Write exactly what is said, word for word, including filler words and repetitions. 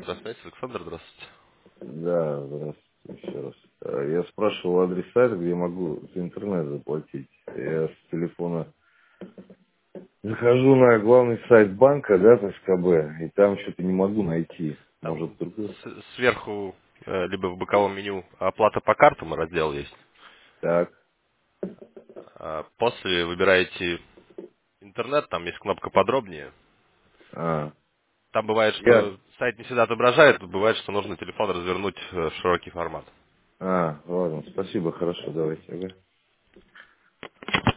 Здравствуйте, Александр, здравствуйте. Да, здравствуйте еще раз. Э, Я спрашивал адрес сайта, где могу за интернет заплатить. Я с телефона захожу на главный сайт банка, да, то есть КБ, и там что-то не могу найти. Там Может, другой? с- сверху, э, либо в боковом меню оплата по картам раздел есть. Так. А после выбираете интернет, там есть кнопка подробнее. А, Там бывает, я... что сайт не всегда отображает, бывает, что нужно телефон развернуть э, в широкий формат. А, ладно, спасибо, хорошо, давайте. Ага.